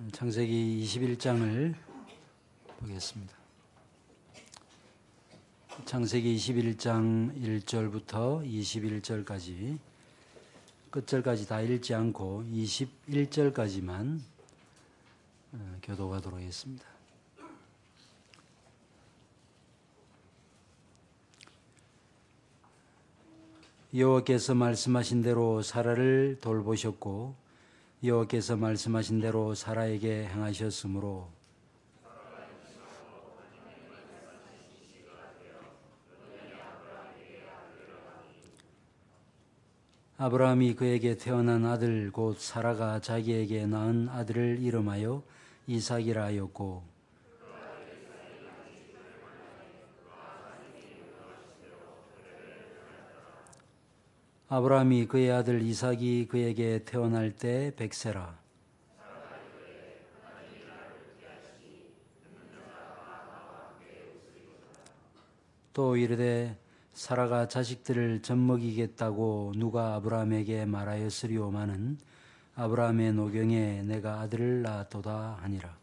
창세기 21장을 보겠습니다. 창세기 21장 1절부터 21절까지 끝절까지 다 읽지 않고 21절까지만 교독하도록 하겠습니다. 여호와께서 말씀하신 대로 사라를 돌보셨고 여호와께서 말씀하신 대로 사라에게 행하셨으므로 아브라함이 그에게 태어난 아들 곧 사라가 자기에게 낳은 아들을 이름하여 이삭이라 하였고 아브라함이 그의 아들 이삭이 그에게 태어날 때 100세라. 또 이르되 사라가 자식들을 젖먹이겠다고 누가 아브라함에게 말하였으리오마는 아브라함의 노경에 내가 아들을 낳았도다 하니라.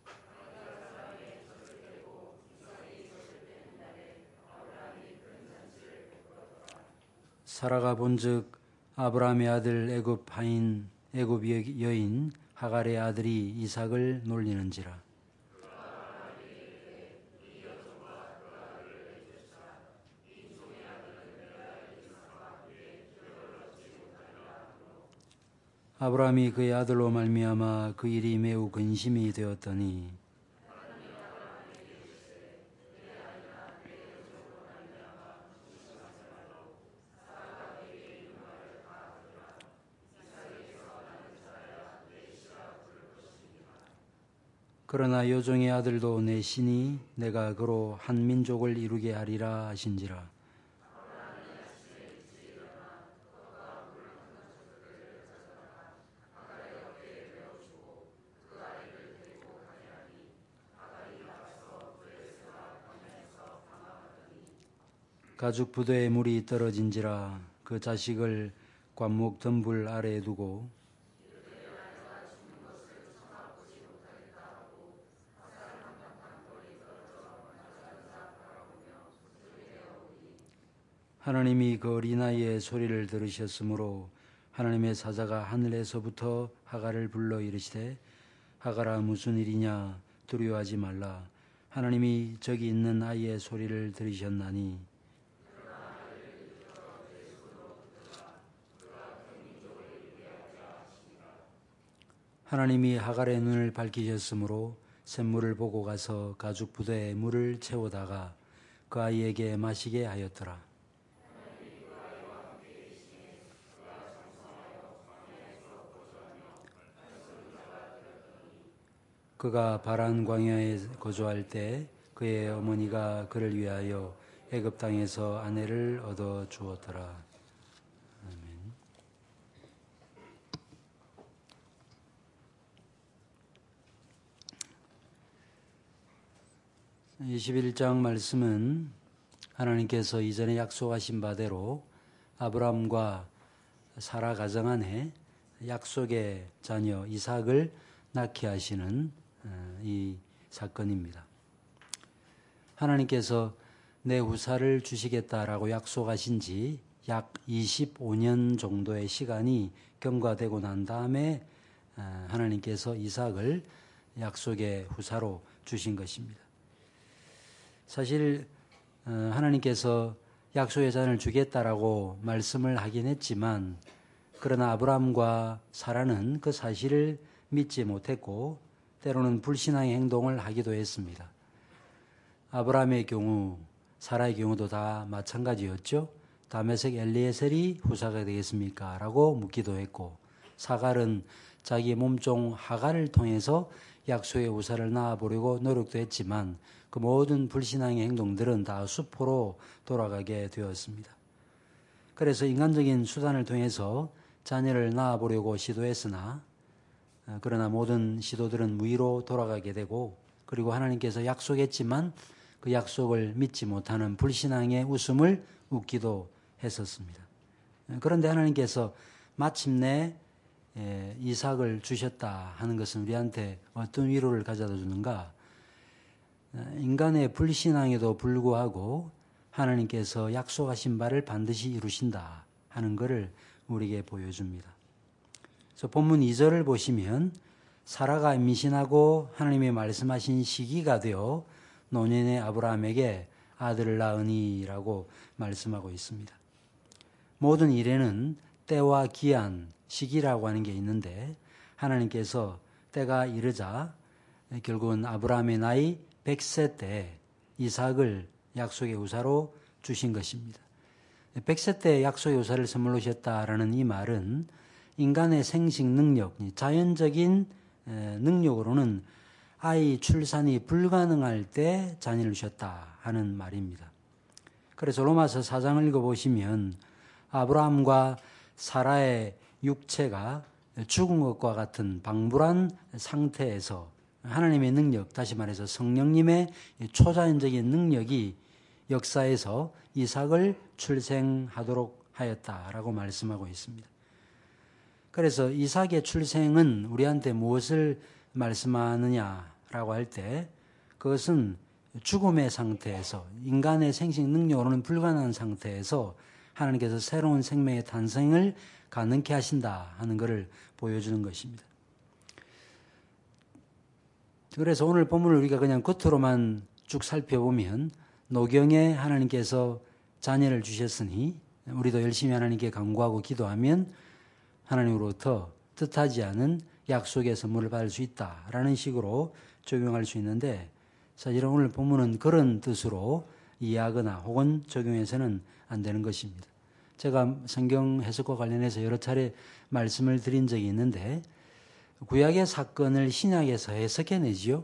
사라가 본즉 아브라함의 아들 애굽 여인 하갈의 아들이 이삭을 놀리는지라. 아브라함이 그의 아들로 말미암아 그 일이 매우 근심이 되었더니 그러나 여종의 아들도 내 신이 내가 그로 한 민족을 이루게 하리라 하신지라. 가죽 부대에 물이 떨어진지라. 그 자식을 관목 덤불 아래에 두고 하나님이 그 어린아이의 소리를 들으셨으므로 하나님의 사자가 하늘에서부터 하갈을 불러 이르시되 하갈아 무슨 일이냐 두려워하지 말라. 하나님이 저기 있는 아이의 소리를 들으셨나니 하나님이 하갈의 눈을 밝히셨으므로 샘물을 보고 가서 가죽 부대에 물을 채우다가 그 아이에게 마시게 하였더라. 그가 바란 광야에 거주할 때 그의 어머니가 그를 위하여 애굽 땅에서 아내를 얻어 주었더라. 아멘. 21장 말씀은 하나님께서 이전에 약속하신 바대로 아브라함과 사라 가정 안에 약속의 자녀 이삭을 낳게 하시는 이 사건입니다. 하나님께서 내 후사를 주시겠다라고 약속하신 지 약 25년 정도의 시간이 경과되고 난 다음에 하나님께서 이삭을 약속의 후사로 주신 것입니다. 사실 하나님께서 약속의 자녀를 주겠다라고 말씀을 하긴 했지만 그러나 아브라함과 사라는 그 사실을 믿지 못했고 때로는 불신앙의 행동을 하기도 했습니다. 아브라함의 경우, 사라의 경우도 다 마찬가지였죠. 다메섹 엘리에셀이 후사가 되겠습니까? 라고 묻기도 했고 사갈은 자기 몸종 하갈을 통해서 약속의 후사를 낳아보려고 노력도 했지만 그 모든 불신앙의 행동들은 다 수포로 돌아가게 되었습니다. 그래서 인간적인 수단을 통해서 자녀를 낳아보려고 시도했으나 그러나 모든 시도들은 무의로 돌아가게 되고 그리고 하나님께서 약속했지만 그 약속을 믿지 못하는 불신앙의 웃음을 웃기도 했었습니다. 그런데 하나님께서 마침내 이삭을 주셨다 하는 것은 우리한테 어떤 위로를 가져다 주는가? 인간의 불신앙에도 불구하고 하나님께서 약속하신 바를 반드시 이루신다 하는 것을 우리에게 보여줍니다. 그래서 본문 2절을 보시면 사라가 임신하고 하나님의 말씀하신 시기가 되어 노년의 아브라함에게 아들을 낳으니라고 말씀하고 있습니다. 모든 일에는 때와 기한, 시기라고 하는 게 있는데 하나님께서 때가 이르자 결국은 아브라함의 나이 100세 때 이삭을 약속의 우사로 주신 것입니다. 100세 때 약속의 우사를 선물로 주셨다라는 이 말은 인간의 생식 능력, 자연적인 능력으로는 아이 출산이 불가능할 때 자녀를 주셨다 하는 말입니다. 그래서 로마서 4장을 읽어보시면 아브라함과 사라의 육체가 죽은 것과 같은 방불한 상태에서 하나님의 능력, 다시 말해서 성령님의 초자연적인 능력이 역사에서 이삭을 출생하도록 하였다라고 말씀하고 있습니다. 그래서 이삭의 출생은 우리한테 무엇을 말씀하느냐라고 할 때 그것은 죽음의 상태에서 인간의 생식 능력으로는 불가능한 상태에서 하나님께서 새로운 생명의 탄생을 가능케 하신다 하는 것을 보여주는 것입니다. 그래서 오늘 본문을 우리가 그냥 겉으로만 쭉 살펴보면 노경에 하나님께서 자녀를 주셨으니 우리도 열심히 하나님께 간구하고 기도하면 하나님으로부터 뜻하지 않은 약속의 선물을 받을 수 있다라는 식으로 적용할 수 있는데 사실은 오늘 본문은 그런 뜻으로 이해하거나 혹은 적용해서는 안 되는 것입니다. 제가 성경 해석과 관련해서 여러 차례 말씀을 드린 적이 있는데 구약의 사건을 신약에서 해석해내지요.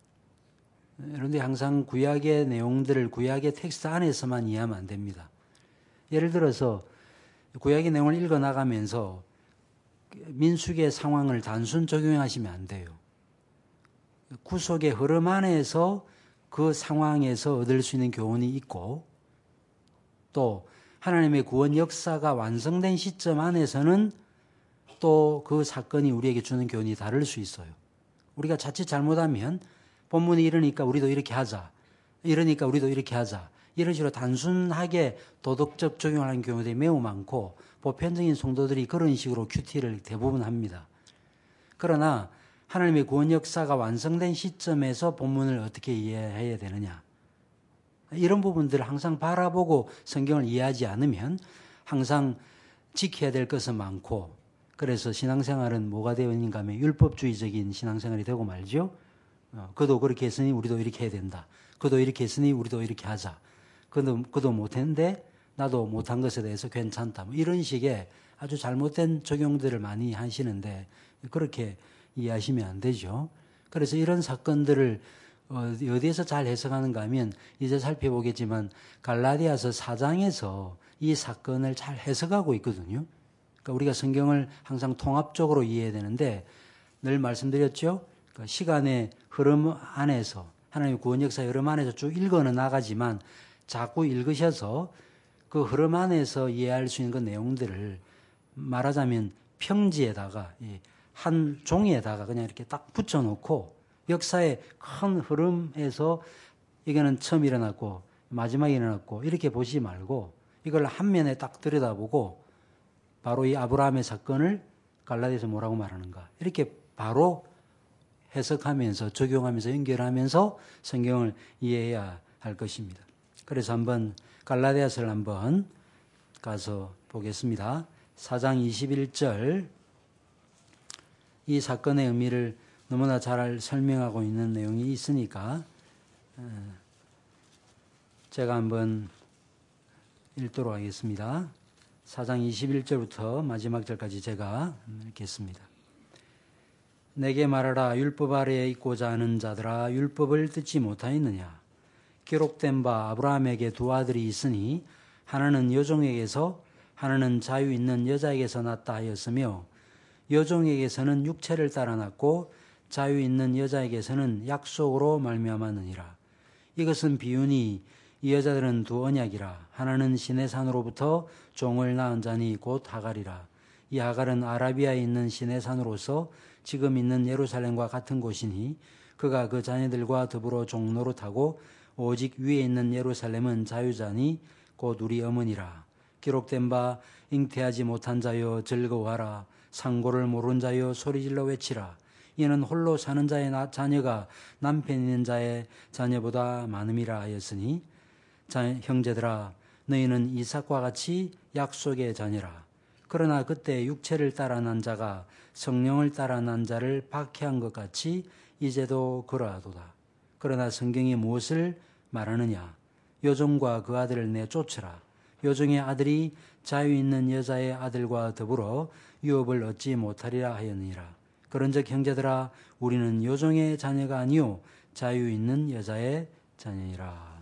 그런데 항상 구약의 내용들을 구약의 텍스트 안에서만 이해하면 안 됩니다. 예를 들어서 구약의 내용을 읽어나가면서 민수기의 상황을 단순 적용하시면 안 돼요. 구속의 흐름 안에서 그 상황에서 얻을 수 있는 교훈이 있고 또 하나님의 구원 역사가 완성된 시점 안에서는 또 그 사건이 우리에게 주는 교훈이 다를 수 있어요. 우리가 자칫 잘못하면 본문이 이러니까 우리도 이렇게 하자. 이러니까 우리도 이렇게 하자. 이런 식으로 단순하게 도덕적 적용을 하는 경우들이 매우 많고 보편적인 성도들이 그런 식으로 큐티를 대부분 합니다. 그러나 하나님의 구원 역사가 완성된 시점에서 본문을 어떻게 이해해야 되느냐. 이런 부분들을 항상 바라보고 성경을 이해하지 않으면 항상 지켜야 될 것은 많고 그래서 신앙생활은 뭐가 되어 있는가 하면 율법주의적인 신앙생활이 되고 말죠. 그도 그렇게 했으니 우리도 이렇게 해야 된다. 그도 이렇게 했으니 우리도 이렇게 하자. 그도 못했는데 나도 못한 것에 대해서 괜찮다. 뭐 이런 식의 아주 잘못된 적용들을 많이 하시는데 그렇게 이해하시면 안 되죠. 그래서 이런 사건들을 어디에서 잘 해석하는가 하면 이제 살펴보겠지만 갈라디아서 4장에서 이 사건을 잘 해석하고 있거든요. 그러니까 우리가 성경을 항상 통합적으로 이해해야 되는데 늘 말씀드렸죠. 그러니까 시간의 흐름 안에서 하나님의 구원 역사의 흐름 안에서 쭉 읽어는 나가지만 자꾸 읽으셔서 그 흐름 안에서 이해할 수 있는 그 내용들을 말하자면 평지에다가 한 종이에다가 그냥 이렇게 딱 붙여놓고 역사의 큰 흐름에서 이거는 처음 일어났고 마지막에 일어났고 이렇게 보시지 말고 이걸 한 면에 딱 들여다보고 바로 이 아브라함의 사건을 갈라디아서 뭐라고 말하는가 이렇게 바로 해석하면서 적용하면서 연결하면서 성경을 이해해야 할 것입니다. 그래서 한번 갈라디아서를 한번 가서 보겠습니다. 4장 21절 이 사건의 의미를 너무나 잘 설명하고 있는 내용이 있으니까 제가 한번 읽도록 하겠습니다. 4장 21절부터 마지막 절까지 제가 읽겠습니다. 내게 말하라. 율법 아래에 있고자 하는 자들아 율법을 듣지 못하였느냐. 기록된 바 아브라함에게 두 아들이 있으니 하나는 여종에게서 하나는 자유 있는 여자에게서 났다 하였으며 여종에게서는 육체를 따라 났고 자유 있는 여자에게서는 약속으로 말미암았느니라. 이것은 비유니 이 여자들은 두 언약이라. 하나는 시내산으로부터 종을 낳은 자니 곧 하갈이라. 이 하갈은 아라비아에 있는 시내산으로서 지금 있는 예루살렘과 같은 곳이니 그가 그 자녀들과 더불어 종로로 타고 오직 위에 있는 예루살렘은 자유자니 곧 우리 어머니라. 기록된 바 잉태하지 못한 자여 즐거워하라. 상고를 모른 자여 소리질러 외치라. 이는 홀로 사는 자의 자녀가 남편 있는 자의 자녀보다 많음이라 하였으니 형제들아 너희는 이삭과 같이 약속의 자녀라. 그러나 그때 육체를 따라 난 자가 성령을 따라 난 자를 박해한 것 같이 이제도 그러하도다. 그러나 성경이 무엇을 말하느냐? 요종과 그 아들을 내쫓으라. 요종의 아들이 자유 있는 여자의 아들과 더불어 유업을 얻지 못하리라 하였느니라. 그런즉 형제들아 우리는 요종의 자녀가 아니요 자유 있는 여자의 자녀이라.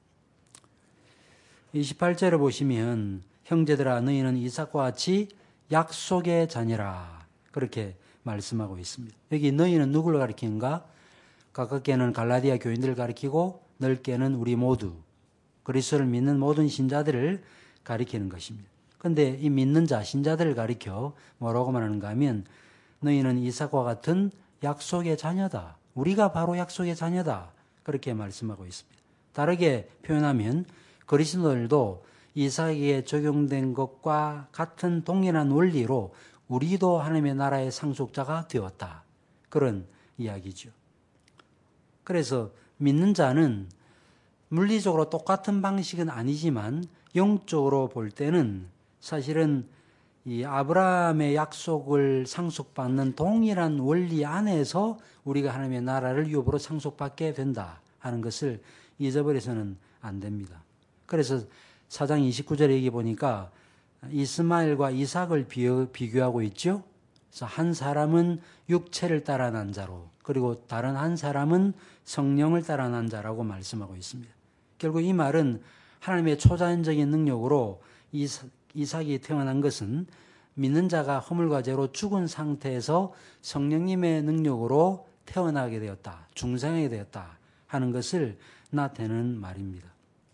28절을 보시면 형제들아 너희는 이삭과 같이 약속의 자녀라 그렇게 말씀하고 있습니다. 여기 너희는 누구를 가리키는가? 가깝게는 갈라디아 교인들을 가리키고 넓게는 우리 모두 그리스도를 믿는 모든 신자들을 가리키는 것입니다. 그런데 이 믿는 자 신자들을 가리켜 뭐라고 말하는가 하면 너희는 이삭과 같은 약속의 자녀다. 우리가 바로 약속의 자녀다. 그렇게 말씀하고 있습니다. 다르게 표현하면 그리스도들도 이삭에게 적용된 것과 같은 동일한 원리로 우리도 하나님의 나라의 상속자가 되었다. 그런 이야기죠. 그래서 믿는 자는 물리적으로 똑같은 방식은 아니지만 영적으로 볼 때는 사실은 이 아브라함의 약속을 상속받는 동일한 원리 안에서 우리가 하나님의 나라를 유업으로 상속받게 된다 하는 것을 잊어버려서는 안 됩니다. 그래서 4장 29절에 여기 보니까 이스마엘과 이삭을 비교하고 있죠. 그래서 한 사람은 육체를 따라 난 자로 그리고 다른 한 사람은 성령을 따라 난 자라고 말씀하고 있습니다. 결국 이 말은 하나님의 초자연적인 능력으로 이삭이 태어난 것은 믿는 자가 허물과 죄로 죽은 상태에서 성령님의 능력으로 태어나게 되었다. 중생하게 되었다 하는 것을 나타내는 말입니다.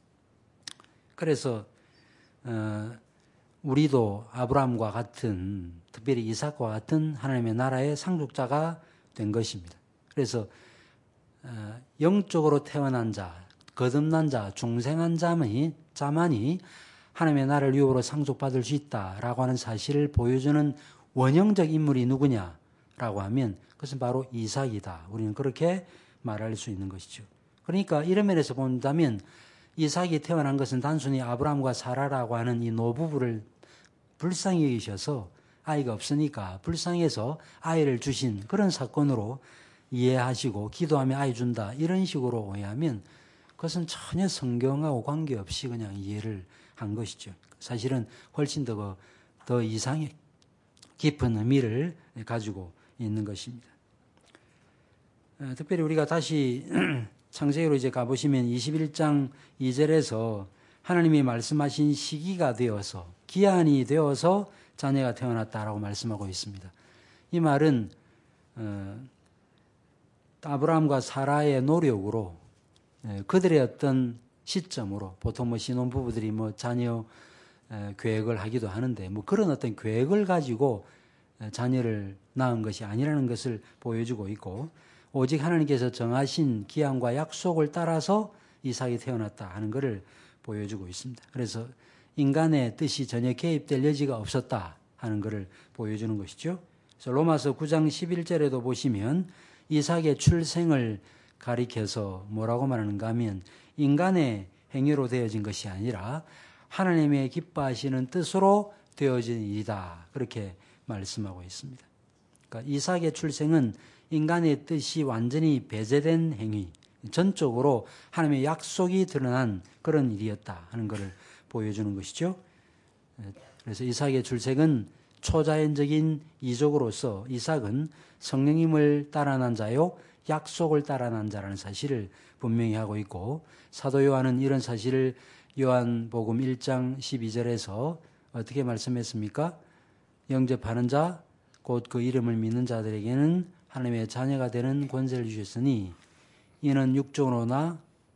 그래서 우리도 아브라함과 같은 특별히 이삭과 같은 하나님의 나라의 상속자가 된 것입니다. 그래서 영적으로 태어난 자, 거듭난 자, 중생한 자만이 하나님의 나라를 유업으로 상속받을 수 있다라고 하는 사실을 보여주는 원형적 인물이 누구냐라고 하면 그것은 바로 이삭이다. 우리는 그렇게 말할 수 있는 것이죠. 그러니까 이런 면에서 본다면 이삭이 태어난 것은 단순히 아브라함과 사라라고 하는 이 노부부를 불쌍히 여기셔서 아이가 없으니까 불쌍해서 아이를 주신 그런 사건으로 이해하시고 기도하며 아이 준다 이런 식으로 오해하면 그것은 전혀 성경하고 관계없이 그냥 이해를 한 것이죠. 사실은 훨씬 더 이상의 깊은 의미를 가지고 있는 것입니다. 특별히 우리가 다시 창세기로 이제 가보시면 21장 2절에서 하나님이 말씀하신 시기가 되어서 기한이 되어서 자녀가 태어났다라고 말씀하고 있습니다. 이 말은 아브라함과 사라의 노력으로 그들의 어떤 시점으로 보통 신혼부부들이 자녀 계획을 하기도 하는데 그런 어떤 계획을 가지고 자녀를 낳은 것이 아니라는 것을 보여주고 있고 오직 하나님께서 정하신 기한과 약속을 따라서 이삭이 태어났다 하는 것을 보여주고 있습니다. 그래서 인간의 뜻이 전혀 개입될 여지가 없었다 하는 것을 보여주는 것이죠. 그래서 로마서 9장 11절에도 보시면 이삭의 출생을 가리켜서 뭐라고 말하는가 하면 인간의 행위로 되어진 것이 아니라 하나님의 기뻐하시는 뜻으로 되어진 일이다. 그렇게 말씀하고 있습니다. 그러니까 이삭의 출생은 인간의 뜻이 완전히 배제된 행위, 전적으로 하나님의 약속이 드러난 그런 일이었다 하는 것을 보여주는 것이죠. 그래서 이삭의 출생은 초자연적인 이적으로서 이삭은 성령님을 따라 난 자요 약속을 따라 난 자라는 사실을 분명히 하고 있고 사도 요한은 이런 사실을 요한복음 1장 12절에서 어떻게 말씀했습니까? 영접하는 자 곧 그 이름을 믿는 자들에게는 하나님의 자녀가 되는 권세를 주셨으니 이는 육정으로나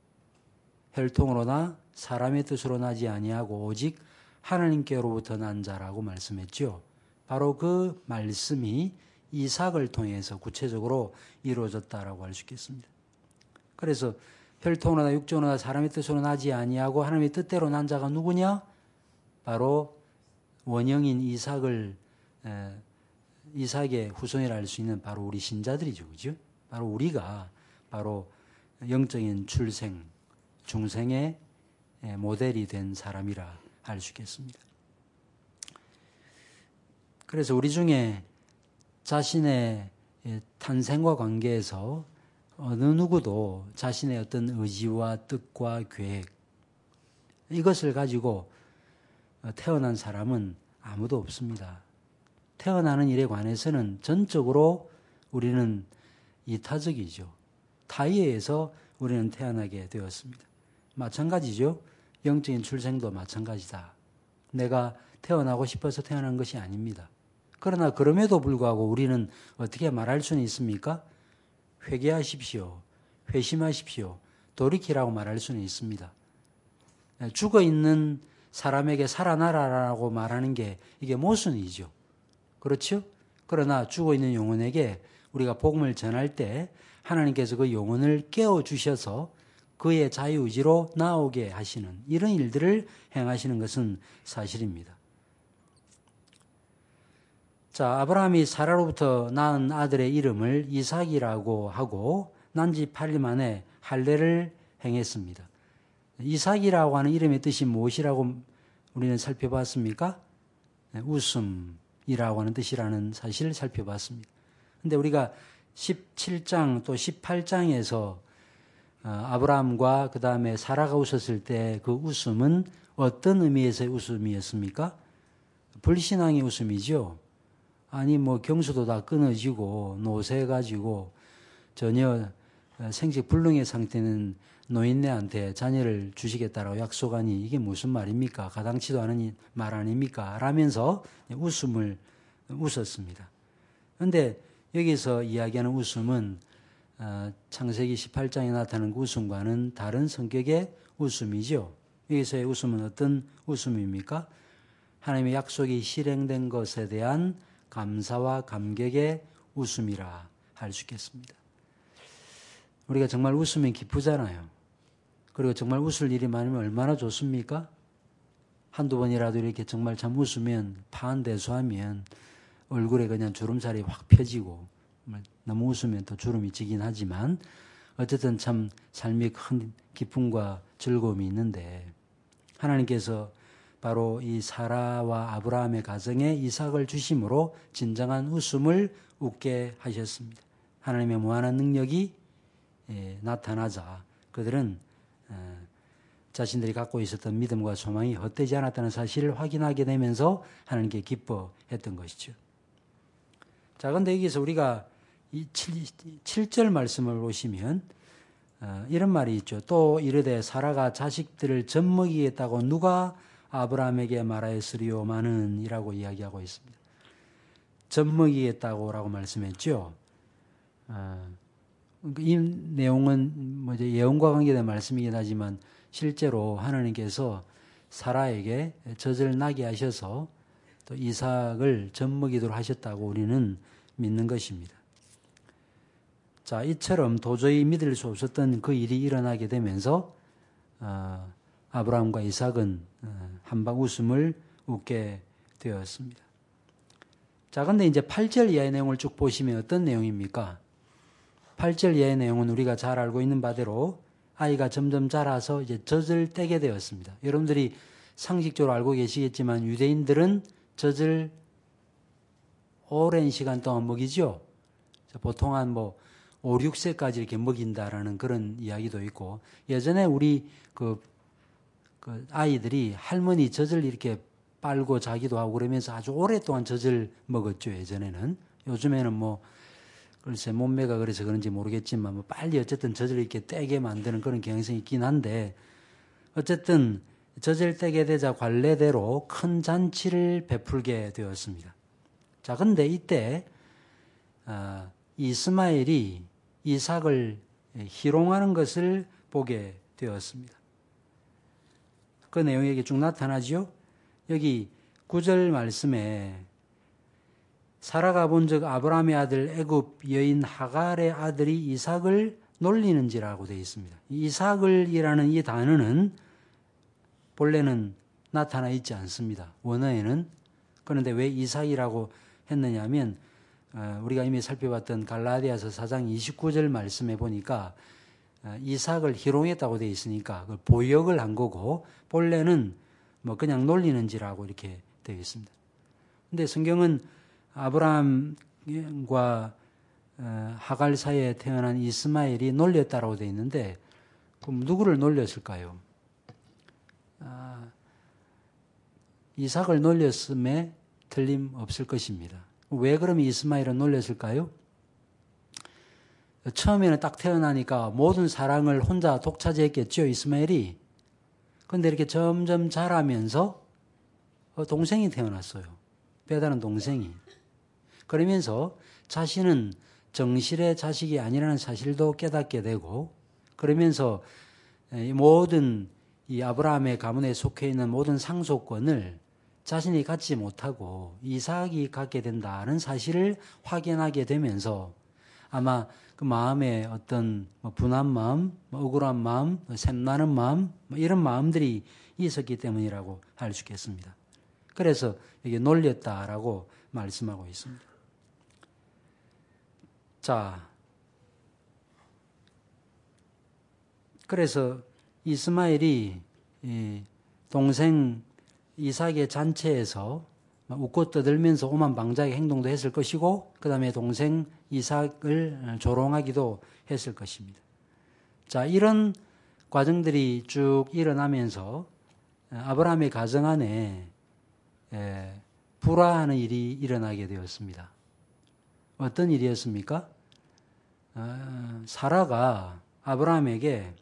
혈통으로나 사람의 뜻으로 나지 아니하고 오직 하나님께로부터 난 자라고 말씀했죠. 바로 그 말씀이 이삭을 통해서 구체적으로 이루어졌다라고 할 수 있겠습니다. 그래서 혈통으로나 육정으로나 사람의 뜻으로 나지 아니하고 하나님의 뜻대로 난 자가 누구냐? 바로 원형인 이삭의 후손이라 할 수 있는 바로 우리 신자들이죠. 그죠? 바로 우리가 바로 영적인 출생, 중생의 모델이 된 사람이라 할 수 있겠습니다. 그래서 우리 중에 자신의 탄생과 관계에서 어느 누구도 자신의 어떤 의지와 뜻과 계획, 이것을 가지고 태어난 사람은 아무도 없습니다. 태어나는 일에 관해서는 전적으로 우리는 이타적이죠. 타의에 의해서 우리는 태어나게 되었습니다. 마찬가지죠. 영적인 출생도 마찬가지다. 내가 태어나고 싶어서 태어난 것이 아닙니다. 그러나 그럼에도 불구하고 우리는 어떻게 말할 수는 있습니까? 회개하십시오. 회심하십시오. 돌이키라고 말할 수는 있습니다. 죽어있는 사람에게 살아나라라고 말하는 게 이게 모순이죠. 그렇죠? 그러나 죽어있는 영혼에게 우리가 복음을 전할 때 하나님께서 그 영혼을 깨워주셔서 그의 자유의지로 나오게 하시는 이런 일들을 행하시는 것은 사실입니다. 자, 아브라함이 사라로부터 낳은 아들의 이름을 이삭이라고 하고 난 지 8일 만에 할례를 행했습니다. 이삭이라고 하는 이름의 뜻이 무엇이라고 우리는 살펴봤습니까? 웃음이라고 하는 뜻이라는 사실을 살펴봤습니다. 그런데 우리가 17장 또 18장에서 아브라함과 그 다음에 사라가 웃었을 때 그 웃음은 어떤 의미에서의 웃음이었습니까? 불신앙의 웃음이죠. 아니 뭐 경수도 다 끊어지고 노쇠해가지고 전혀 생식 불능의 상태는 노인네한테 자녀를 주시겠다라고 약속하니 이게 무슨 말입니까? 가당치도 않은 말 아닙니까? 라면서 웃었습니다. 그런데 여기서 이야기하는 웃음은 창세기 18장에 나타나는 그 웃음과는 다른 성격의 웃음이죠. 여기서의 웃음은 어떤 웃음입니까? 하나님의 약속이 실행된 것에 대한 감사와 감격의 웃음이라 할 수 있겠습니다. 우리가 정말 웃으면 기쁘잖아요. 그리고 정말 웃을 일이 많으면 얼마나 좋습니까? 한두 번이라도 이렇게 정말 참 웃으면 파한대소하면 얼굴에 그냥 주름살이 확 펴지고 너무 웃으면 또 주름이 지긴 하지만 어쨌든 참 삶이 큰 기쁨과 즐거움이 있는데 하나님께서 바로 이 사라와 아브라함의 가정에 이삭을 주심으로 진정한 웃음을 웃게 하셨습니다. 하나님의 무한한 능력이 나타나자 그들은 자신들이 갖고 있었던 믿음과 소망이 헛되지 않았다는 사실을 확인하게 되면서 하나님께 기뻐했던 것이죠. 자, 그런데 여기서 우리가 이 7절 말씀을 보시면 이런 말이 있죠. 또 이르되 사라가 자식들을 젖먹이겠다고 누가 아브라함에게 말하였으리요마는 이라고 이야기하고 있습니다. 젖먹이겠다고 라고 말씀했죠. 이 내용은 뭐 이제 예언과 관계된 말씀이긴 하지만 실제로 하나님께서 사라에게 젖을 나게 하셔서 또 이삭을 젖먹이도록 하셨다고 우리는 믿는 것입니다. 자, 이처럼 도저히 믿을 수 없었던 그 일이 일어나게 되면서 아브라함과 이삭은 한방 웃음을 웃게 되었습니다. 자, 근데 이제 8절 이하의 내용을 쭉 보시면 어떤 내용입니까? 8절 이하의 내용은 우리가 잘 알고 있는 바대로 아이가 점점 자라서 이제 젖을 떼게 되었습니다. 여러분들이 상식적으로 알고 계시겠지만 유대인들은 젖을 오랜 시간 동안 먹이죠. 보통 한 5, 6세까지 이렇게 먹인다라는 그런 이야기도 있고 예전에 우리 그 아이들이 할머니 젖을 이렇게 빨고 자기도 하고 그러면서 아주 오랫동안 젖을 먹었죠. 예전에는. 요즘에는 글쎄 몸매가 그래서 그런지 모르겠지만 빨리 어쨌든 젖을 이렇게 떼게 만드는 그런 경향성이 있긴 한데 어쨌든 젖을 떼게 되자 관례대로 큰 잔치를 베풀게 되었습니다. 자, 근데 이때 이스마엘이 이삭을 희롱하는 것을 보게 되었습니다. 그 내용이 여기 쭉 나타나죠. 여기 9절 말씀에 사라가 본즉 아브라함의 아들 애굽 여인 하갈의 아들이 이삭을 놀리는지라고 되어 있습니다. 이삭을이라는 이 단어는 본래는 나타나 있지 않습니다. 원어에는. 그런데 왜 이삭이라고 했느냐 하면 우리가 이미 살펴봤던 갈라디아서 4장 29절 말씀에 보니까 이삭을 희롱했다고 되어 있으니까 보역을 한 거고 본래는 뭐 그냥 놀리는지라고 이렇게 되어 있습니다. 근데 성경은 아브라함과 하갈 사이에 태어난 이스마엘이 놀렸다라고 되어 있는데 그럼 누구를 놀렸을까요? 이삭을 놀렸음에 틀림없을 것입니다. 왜 그러면 이스마엘은 놀렸을까요? 처음에는 딱 태어나니까 모든 사랑을 혼자 독차지했겠죠, 이스마엘이. 그런데 이렇게 점점 자라면서 동생이 태어났어요. 배다른 동생이. 그러면서 자신은 정실의 자식이 아니라는 사실도 깨닫게 되고, 그러면서 모든 이 아브라함의 가문에 속해 있는 모든 상속권을 자신이 갖지 못하고 이삭이 갖게 된다는 사실을 확인하게 되면서 아마 그 마음에 어떤 분한 마음, 억울한 마음, 샘나는 마음, 이런 마음들이 있었기 때문이라고 할 수 있겠습니다. 그래서 이게 놀렸다라고 말씀하고 있습니다. 자, 그래서 이스마엘이 동생 이삭의 잔치에서 웃고 떠들면서 오만방자의 행동도 했을 것이고 그 다음에 동생 이삭을 조롱하기도 했을 것입니다. 자, 이런 과정들이 쭉 일어나면서 아브라함의 가정 안에 불화하는 일이 일어나게 되었습니다. 어떤 일이었습니까? 사라가 아브라함에게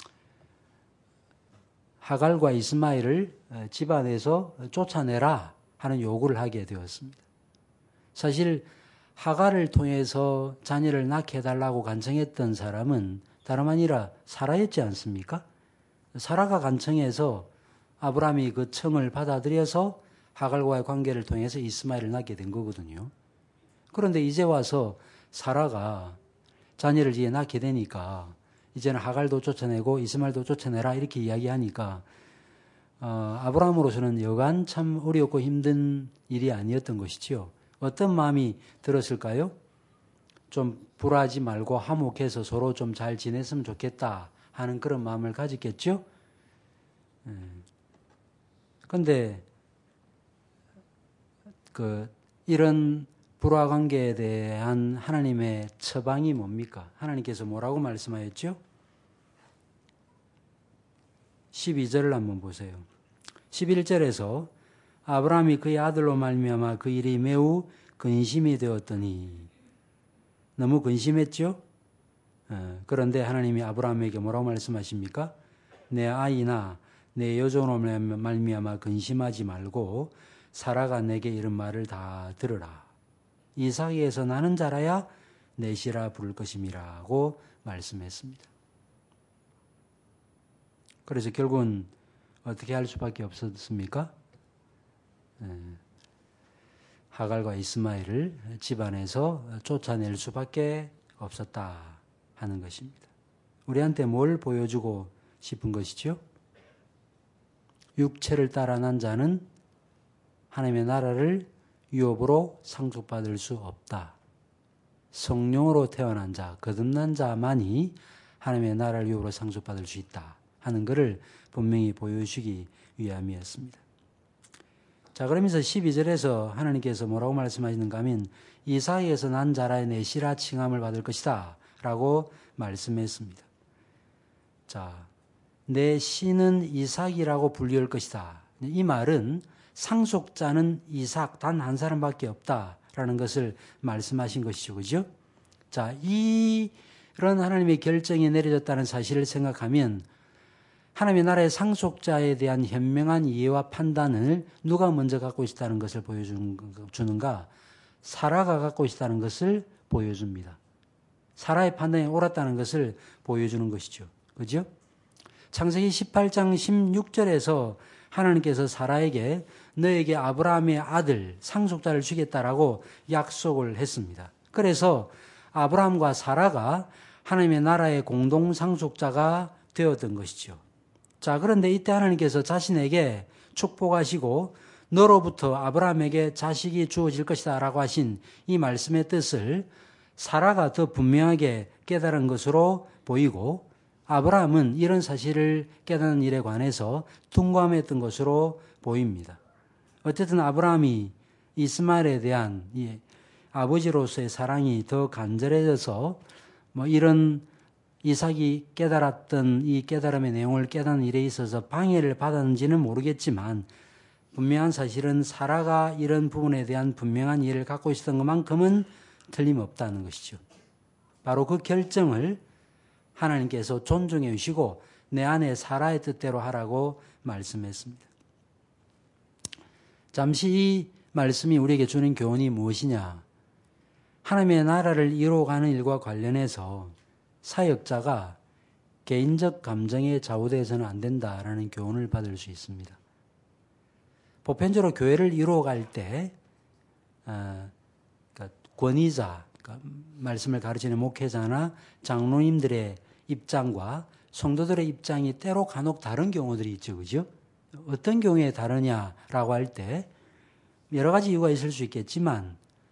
하갈과 이스마엘을 집안에서 쫓아내라 하는 요구를 하게 되었습니다. 사실 하갈을 통해서 자녀를 낳게 해달라고 간청했던 사람은 다름 아니라 사라였지 않습니까? 사라가 간청해서 아브라함이 그 청을 받아들여서 하갈과의 관계를 통해서 이스마엘을 낳게 된 거거든요. 그런데 이제 와서 사라가 자녀를 이제 낳게 되니까 이제는 하갈도 쫓아내고 이스마엘도 쫓아내라 이렇게 이야기하니까 아브라함으로서는 여간 참 어렵고 힘든 일이 아니었던 것이지요. 어떤 마음이 들었을까요? 좀 불화하지 말고 화목해서 서로 좀 잘 지냈으면 좋겠다 하는 그런 마음을 가졌겠죠. 그런데 이런 불화 관계에 대한 하나님의 처방이 뭡니까? 하나님께서 뭐라고 말씀하였죠? 12절을 한번 보세요. 11절에서 아브라함이 그의 아들로 말미암아 그 일이 매우 근심이 되었더니 너무 근심했죠? 그런데 하나님이 아브라함에게 뭐라고 말씀하십니까? 내 아이나 내 여종으로 말미암아 근심하지 말고 사라가 내게 이런 말을 다 들으라. 이삭에게서 나는 자라야 내시라 부를 것임이라고 말씀했습니다. 그래서 결국은 어떻게 할 수밖에 없었습니까? 하갈과 이스마엘을 집안에서 쫓아낼 수밖에 없었다 하는 것입니다. 우리한테 뭘 보여주고 싶은 것이죠? 육체를 따라 난 자는 하나님의 나라를 유업으로 상속받을 수 없다. 성령으로 태어난 자, 거듭난 자만이 하나님의 나라를 유업으로 상속받을 수 있다 하는 것을 분명히 보여주기 위함이었습니다. 자, 그러면서 12절에서 하나님께서 뭐라고 말씀하시는가 하면 이삭에게서 난 자라의 내시라 칭함을 받을 것이다 라고 말씀했습니다. 자, 내 씨는 이삭이라고 불릴 것이다. 이 말은 상속자는 이삭 단 한 사람밖에 없다라는 것을 말씀하신 것이죠. 그죠? 자, 이런 하나님의 결정이 내려졌다는 사실을 생각하면 하나님의 나라의 상속자에 대한 현명한 이해와 판단을 누가 먼저 갖고 있다는 것을 보여주는가? 사라가 갖고 있다는 것을 보여줍니다. 사라의 판단이 옳았다는 것을 보여주는 것이죠. 그죠? 창세기 18장 16절에서 하나님께서 사라에게 너에게 아브라함의 아들 상속자를 주겠다라고 약속을 했습니다. 그래서 아브라함과 사라가 하나님의 나라의 공동 상속자가 되었던 것이죠. 자, 그런데 이때 하나님께서 자신에게 축복하시고 너로부터 아브라함에게 자식이 주어질 것이다 라고 하신 이 말씀의 뜻을 사라가 더 분명하게 깨달은 것으로 보이고 아브라함은 이런 사실을 깨닫는 일에 관해서 둔감했던 것으로 보입니다. 어쨌든 아브라함이 이스마엘에 대한 이 아버지로서의 사랑이 더 간절해져서 이런 이삭이 깨달았던 이 깨달음의 내용을 깨닫는 일에 있어서 방해를 받았는지는 모르겠지만 분명한 사실은 사라가 이런 부분에 대한 분명한 이해를 갖고 있었던 것만큼은 틀림없다는 것이죠. 바로 그 결정을 하나님께서 존중해 주시고 내 아내 사라의 뜻대로 하라고 말씀했습니다. 잠시 이 말씀이 우리에게 주는 교훈이 무엇이냐? 하나님의 나라를 이루어가는 일과 관련해서 사역자가 개인적 감정에 좌우되어서는 안 된다라는 교훈을 받을 수 있습니다. 보편적으로 교회를 이루어갈 때 권위자, 말씀을 가르치는 목회자나 장로님들의 입장과 성도들의 입장이 때로 간혹 다른 경우들이 있죠. 그죠? 어떤 경우에 다르냐라고 할 때 여러 가지 이유가 있을 수 있겠지만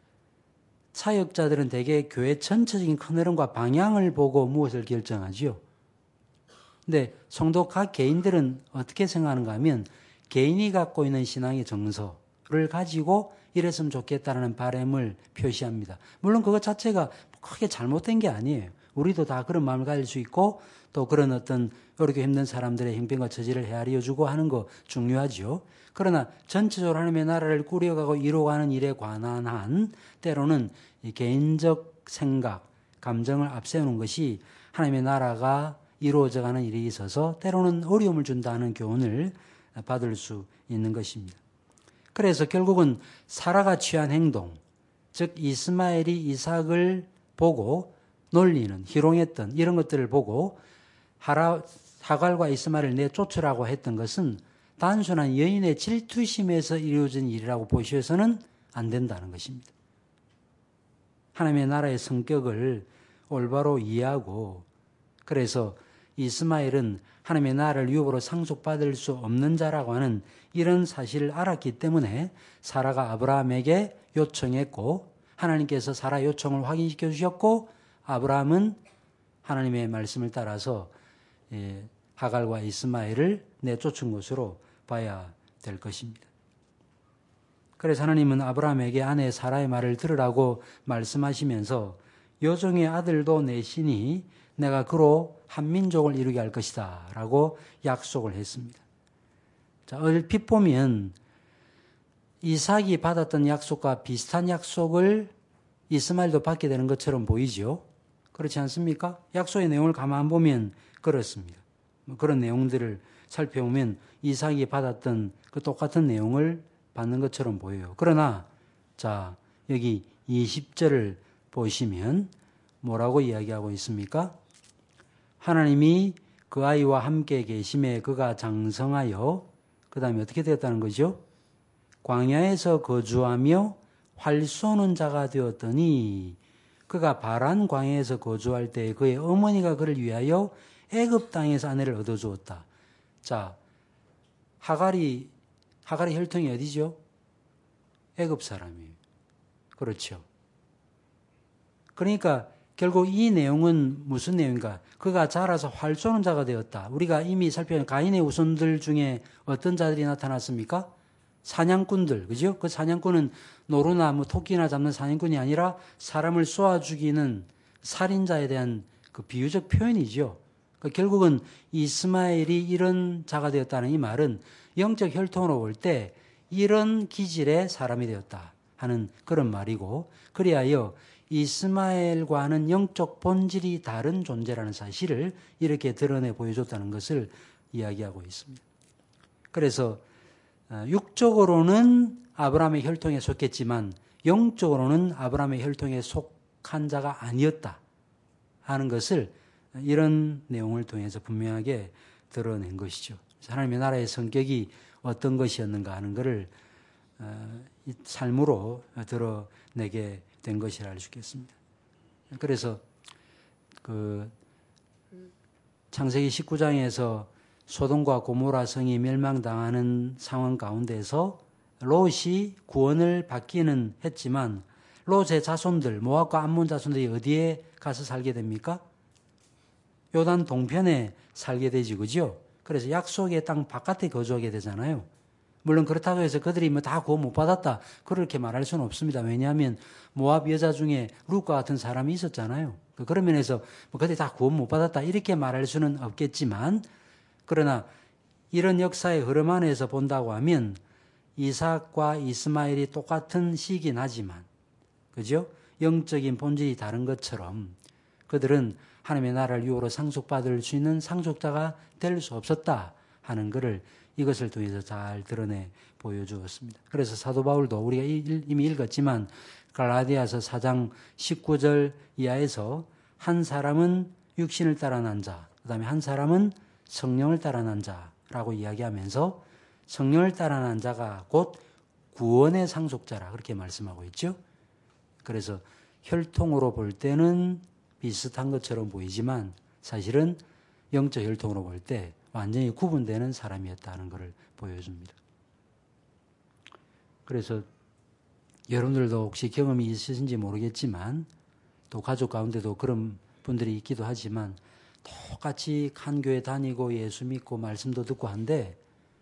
사역자들은 대개 교회 전체적인 큰 흐름과 방향을 보고 무엇을 결정하죠. 근데 성도 각 개인들은 어떻게 생각하는가 하면 개인이 갖고 있는 신앙의 정서를 가지고 이랬으면 좋겠다는 바람을 표시합니다. 물론 그것 자체가 크게 잘못된 게 아니에요. 우리도 다 그런 마음을 가질 수 있고 또 그런 어떤 어렵게 힘든 사람들의 형편과 처지를 헤아려 주고 하는 거 중요하죠. 그러나 전체적으로 하나님의 나라를 꾸려가고 이루어가는 일에 관한 한 때로는 이 개인적 생각, 감정을 앞세우는 것이 하나님의 나라가 이루어져가는 일에 있어서 때로는 어려움을 준다는 교훈을 받을 수 있는 것입니다. 그래서 결국은 사라가 취한 행동, 즉 이스마엘이 이삭을 보고 놀리는, 희롱했던 이런 것들을 보고 하갈과 이스마엘을 내쫓으라고 했던 것은 단순한 여인의 질투심에서 이루어진 일이라고 보셔서는 안 된다는 것입니다. 하나님의 나라의 성격을 올바로 이해하고 그래서 이스마엘은 하나님의 나라를 유업으로 상속받을 수 없는 자라고 하는 이런 사실을 알았기 때문에 사라가 아브라함에게 요청했고 하나님께서 사라 요청을 확인시켜 주셨고 아브라함은 하나님의 말씀을 따라서 하갈과 이스마엘을 내쫓은 것으로 봐야 될 것입니다. 그래서 하나님은 아브라함에게 아내 사라의 말을 들으라고 말씀하시면서 여종의 아들도 내시니 내가 그로 한 민족을 이루게 할 것이다 라고 약속을 했습니다. 자, 얼핏 보면 이삭이 받았던 약속과 비슷한 약속을 이스마엘도 받게 되는 것처럼 보이죠. 그렇지 않습니까? 약속의 내용을 가만 보면 그렇습니다. 그런 내용들을 살펴보면 이삭이 받았던 그 똑같은 내용을 받는 것처럼 보여요. 그러나 자, 여기 20절을 보시면 뭐라고 이야기하고 있습니까? 하나님이 그 아이와 함께 계심에 그가 장성하여 그 다음에 어떻게 되었다는 거죠? 광야에서 거주하며 활 쏘는 자가 되었더니 그가 바란 광야에서 거주할 때 그의 어머니가 그를 위하여 애굽 땅에서 아내를 얻어주었다. 자, 하갈이 혈통이 어디죠? 애굽 사람이에요. 그렇죠. 그러니까 결국 이 내용은 무슨 내용인가? 그가 자라서 활 쏘는 자가 되었다. 우리가 이미 살펴본 가인의 후손들 중에 어떤 자들이 나타났습니까? 사냥꾼들, 그죠? 그 사냥꾼은 노루나 토끼나 잡는 사냥꾼이 아니라 사람을 쏘아 죽이는 살인자에 대한 그 비유적 표현이죠. 그러니까 결국은 이스마엘이 이런 자가 되었다는 이 말은 영적 혈통으로 볼 때 이런 기질의 사람이 되었다 하는 그런 말이고, 그리하여 이스마엘과는 영적 본질이 다른 존재라는 사실을 이렇게 드러내 보여줬다는 것을 이야기하고 있습니다. 그래서 육적으로는 아브라함의 혈통에 속했지만 영적으로는 아브라함의 혈통에 속한 자가 아니었다 하는 것을 이런 내용을 통해서 분명하게 드러낸 것이죠. 하나님의 나라의 성격이 어떤 것이었는가 하는 것을 이 삶으로 드러내게 된 것이라 할 수 있겠습니다. 그래서 그 창세기 19장에서 소돔과 고모라 성이 멸망당하는 상황 가운데서 롯이 구원을 받기는 했지만 롯의 자손들, 모압과 암몬 자손들이 어디에 가서 살게 됩니까? 요단 동편에 살게 되지, 그죠? 그래서 약속의 땅 바깥에 거주하게 되잖아요. 물론 그렇다고 해서 그들이 뭐 다 구원 못 받았다, 그렇게 말할 수는 없습니다. 왜냐하면 모압 여자 중에 룻과 같은 사람이 있었잖아요. 그런 면에서 뭐 그들이 다 구원 못 받았다 이렇게 말할 수는 없겠지만, 그러나 이런 역사의 흐름 안에서 본다고 하면 이삭과 이스마엘이 똑같은 시긴 하지만, 그죠? 영적인 본질이 다른 것처럼 그들은 하나님의 나라를 유업으로 상속받을 수 있는 상속자가 될 수 없었다 하는 것을 이것을 통해서 잘 드러내 보여주었습니다. 그래서 사도 바울도 우리가 이미 읽었지만 갈라디아서 4장 19절 이하에서 한 사람은 육신을 따라 난 자, 그 다음에 한 사람은 성령을 따라 난 자라고 이야기하면서 성령을 따라 난 자가 곧 구원의 상속자라 그렇게 말씀하고 있죠. 그래서 혈통으로 볼 때는 비슷한 것처럼 보이지만 사실은 영적 혈통으로 볼 때 완전히 구분되는 사람이었다는 것을 보여줍니다. 그래서 여러분들도 혹시 경험이 있으신지 모르겠지만 또 가족 가운데도 그런 분들이 있기도 하지만 똑같이 한 교회 다니고 예수 믿고 말씀도 듣고 한데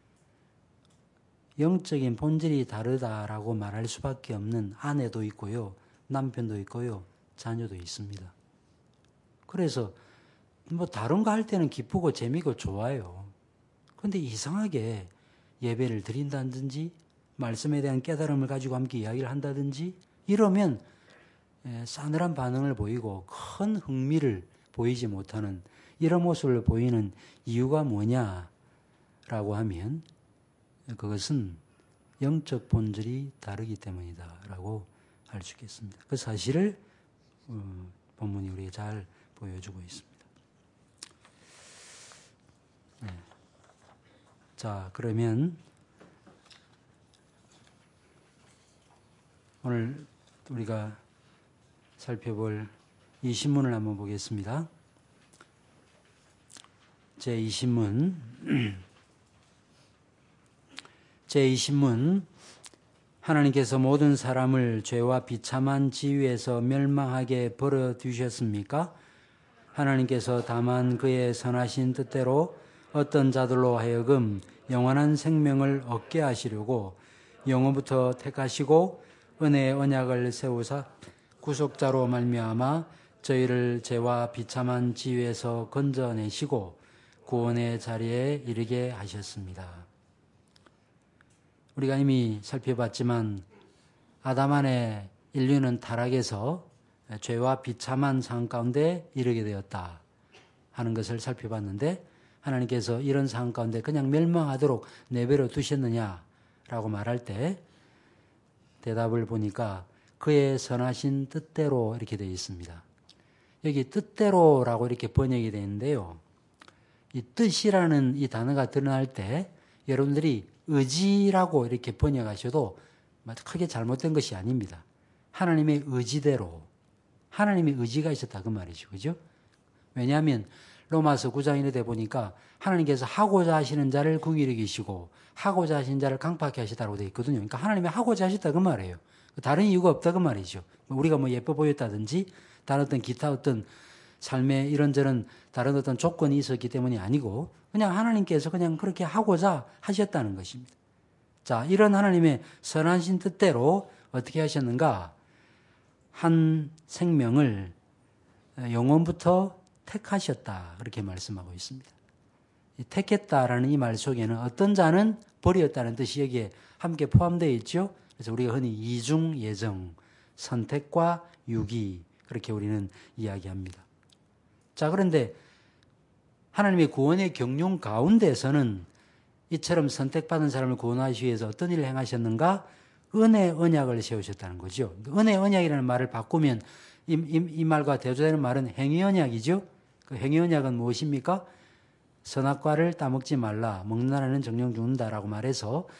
영적인 본질이 다르다라고 말할 수밖에 없는 아내도 있고요, 남편도 있고요, 자녀도 있습니다. 그래서 뭐 다른 거 할 때는 기쁘고 재미고 좋아요. 그런데 이상하게 예배를 드린다든지 말씀에 대한 깨달음을 가지고 함께 이야기를 한다든지 이러면 싸늘한 반응을 보이고 큰 흥미를 보이지 못하는 이런 모습을 보이는 이유가 뭐냐라고 하면 그것은 영적 본질이 다르기 때문이다라고 할 수 있겠습니다. 그 사실을 본문이 우리에게 잘 보여주고 있습니다. 네. 자, 그러면 오늘 우리가 살펴볼 이 신문을 한번 보겠습니다. 제2신문 제2신문 하나님께서 모든 사람을 죄와 비참한 지위에서 멸망하게 벌어두셨습니까? 하나님께서 다만 그의 선하신 뜻대로 어떤 자들로 하여금 영원한 생명을 얻게 하시려고 영원부터 택하시고 은혜의 언약을 세우사 구속자로 말미암아 저희를 죄와 비참한 지위에서 건져내시고 구원의 자리에 이르게 하셨습니다. 우리가 이미 살펴봤지만 아담 안에 인류는 타락해서 죄와 비참한 상황 가운데 이르게 되었다 하는 것을 살펴봤는데, 하나님께서 이런 상황 가운데 그냥 멸망하도록 내버려 두셨느냐라고 말할 때 대답을 보니까 그의 선하신 뜻대로 이렇게 되어 있습니다. 여기 뜻대로라고 이렇게 번역이 되는데요, 이 뜻이라는 이 단어가 드러날 때 여러분들이 의지라고 이렇게 번역하셔도 크게 잘못된 것이 아닙니다. 하나님의 의지대로, 하나님의 의지가 있었다 그 말이죠. 그죠? 왜냐하면 로마서 9장에 돼 보니까 하나님께서 하고자 하시는 자를 궁일히 계시고 하고자 하시는 자를 강팍케 하시다고 되어 있거든요. 그러니까 하나님이 하고자 하셨다 그 말이에요. 다른 이유가 없다 그 말이죠. 우리가 뭐 예뻐 보였다든지 다른 어떤 기타 어떤 삶에 이런저런 다른 어떤 조건이 있었기 때문이 아니고 그냥 하나님께서 그냥 그렇게 하고자 하셨다는 것입니다. 자, 이런 하나님의 선하신 뜻대로 어떻게 하셨는가? 한 생명을 영원부터 택하셨다 그렇게 말씀하고 있습니다. 택했다라는 이 말 속에는 어떤 자는 버렸다는 뜻이 여기에 함께 포함되어 있죠. 그래서 우리가 흔히 이중 예정, 선택과 유기 그렇게 우리는 이야기합니다. 자, 그런데 하나님의 구원의 경륜 가운데서는 이처럼 선택받은 사람을 구원하시기 위해서 어떤 일을 행하셨는가? 은혜 언약을 세우셨다는 거죠. 은혜 언약이라는 말을 바꾸면 이 말과 대조되는 말은 행위 언약이죠. 그 행위 언약은 무엇입니까? 선악과를 따먹지 말라, 먹는 나라는 정령 죽는다라고 말해서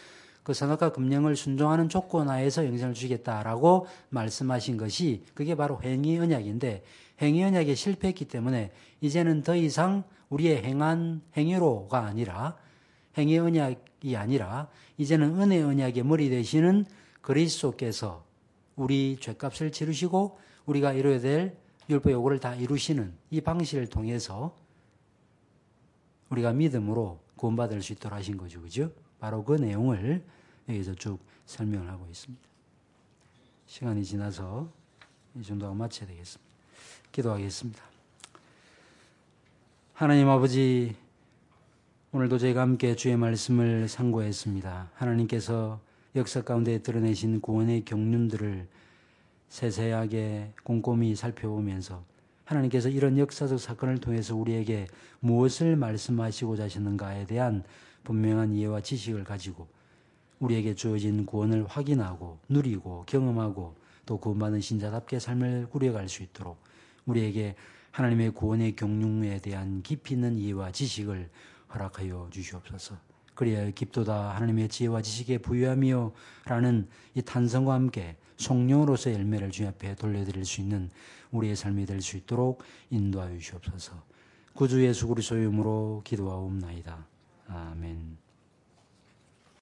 그 선악과 금령을 순종하는 조건 하에서 영생을 주겠다라고 말씀하신 것이 그게 바로 행위 언약인데 행위 언약에 실패했기 때문에 이제는 더 이상 우리의 행한 행위로가 아니라 행위 언약이 아니라 이제는 은혜 언약의 머리 되시는 그리스도께서 우리 죄값을 치르시고 우리가 이루어야 될 율법 요구를 다 이루시는 이 방식을 통해서 우리가 믿음으로 구원받을 수 있도록 하신 거죠. 그죠? 바로 그 내용을 여기서 쭉 설명을 하고 있습니다. 시간이 지나서 이 정도가 마쳐야 되겠습니다. 기도하겠습니다. 하나님 아버지, 오늘도 저희가 함께 주의 말씀을 상고했습니다. 하나님께서 역사 가운데 드러내신 구원의 경륜들을 세세하게 꼼꼼히 살펴보면서 하나님께서 이런 역사적 사건을 통해서 우리에게 무엇을 말씀하시고자 하시는가에 대한 분명한 이해와 지식을 가지고 우리에게 주어진 구원을 확인하고 누리고 경험하고 또 구원받은 신자답게 삶을 꾸려갈 수 있도록 우리에게 하나님의 구원의 경륜에 대한 깊이 있는 이해와 지식을 허락하여 주시옵소서. 그리하여 깊도다 하나님의 지혜와 지식에 부유하며 라는 이 탄성과 함께 성령으로서의 열매를 주님 앞에 돌려드릴 수 있는 우리의 삶이 될 수 있도록 인도하여 주시옵소서. 구주 예수 그리스도의 이름으로 기도하옵나이다. 아멘.